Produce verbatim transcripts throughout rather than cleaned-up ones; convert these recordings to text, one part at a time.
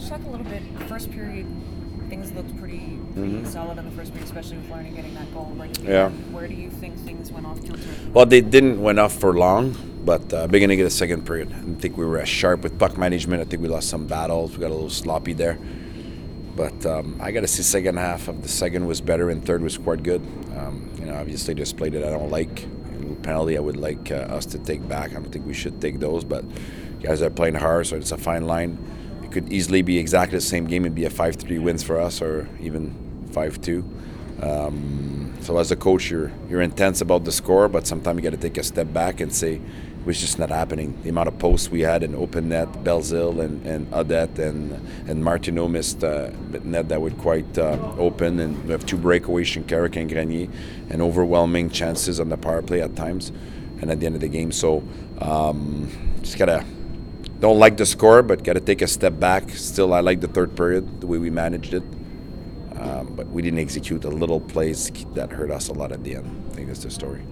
talk a little bit, first period, things looked pretty, pretty Mm-hmm. solid in the first period, especially with Larney getting that goal right at the Yeah. end. Where do you think things went off kilter? Well, they didn't went off for long, but uh, beginning of the second period, I didn't think we were as sharp with puck management. I think we lost some battles. We got a little sloppy there. But um, I got to see second half of the second was better and third was quite good. Um, you know, obviously there's play that I don't like. A little penalty I would like uh, us to take back. I don't think we should take those, but guys are playing hard, so it's a fine line. It could easily be exactly the same game and be a five three wins for us, or even five two. Um, so as a coach, you're you're intense about the score, but sometimes you got to take a step back and say it was just not happening. The amount of posts we had in open net, Belzile and, and Odette and and Martineau missed uh, net that were quite uh, open, and we have two breakaways, Shinkarik and Grenier, and overwhelming chances on the power play at times, and at the end of the game. So um, just gotta don't like the score, but gotta take a step back. Still, I like the third period, the way we managed it. Um, but we didn't execute a little plays that hurt us a lot at the end. I think that's the story.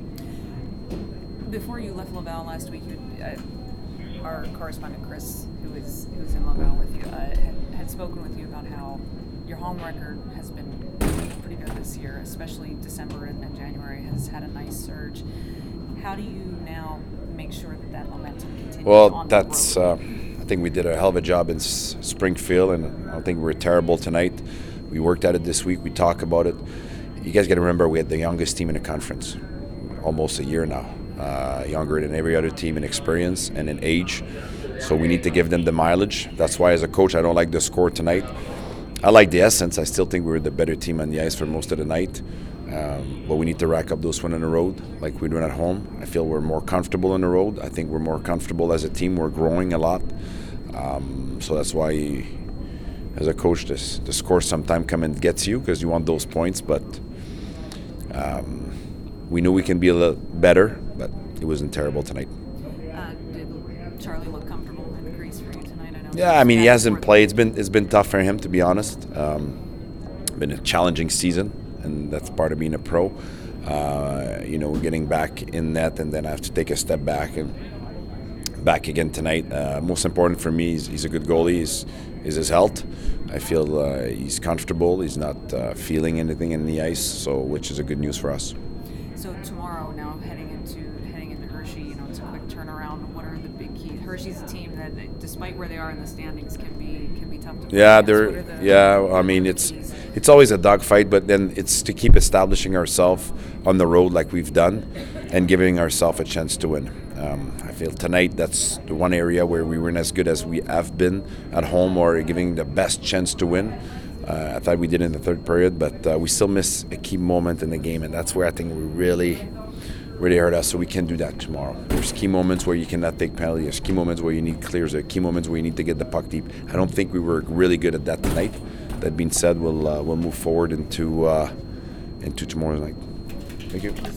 Before you left Laval last week, you, uh, our correspondent Chris, who is who is in Laval with you, uh, had, had spoken with you about how your home record has been pretty good this year, especially December and, and January has had a nice surge. How do you now make sure that that momentum continues? Well, on that's. the road? Uh, I think we did a hell of a job in S- Springfield, and I don't think we were terrible tonight. We worked at it this week. We talk about it. You guys got to remember we had the youngest team in the conference, almost a year now. Uh, younger than every other team in experience and in age. So we need to give them the mileage. That's why as a coach I don't like the score tonight. I like the essence. I still think we were the better team on the ice for most of the night. Um, but we need to rack up those wins on the road like we're doing at home. I feel we're more comfortable on the road. I think we're more comfortable as a team. We're growing a lot. Um, so that's why as a coach this, the score sometimes come and gets you because you want those points. But um, we knew we can be a little better, but it wasn't terrible tonight. Uh, did Charlie look comfortable in the crease for you tonight? I know. Yeah, I mean he hasn't played. It's been it's been tough for him, to be honest. Um, been a challenging season, and that's part of being a pro. Uh, you know, getting back in net, and then I have to take a step back and back again tonight. Uh, most important for me is he's a good goalie. Is is his health. I feel uh, he's comfortable. He's not uh, feeling anything in the ice, so which is a good news for us. So tomorrow, now heading into heading into Hershey, you know, it's a quick turnaround. What are the big keys? Hershey's a team that, despite where they are in the standings, can be can be tough to play Yeah, against. they're. What are the- Yeah, what I are mean the it's keys? it's always a dogfight, but then it's to keep establishing ourselves on the road like we've done, and giving ourselves a chance to win. Um, I feel tonight that's the one area where we weren't as good as we have been at home, or giving the best chance to win. Uh, I thought we did in the third period, but uh, we still miss a key moment in the game, and that's where I think we really. really hurt us, so we can do that tomorrow. There's key moments where you cannot take penalties. There's key moments where you need clears. There are key moments where you need to get the puck deep. I don't think we were really good at that tonight. That being said, we'll uh, we'll move forward into uh, into tomorrow night. Thank you.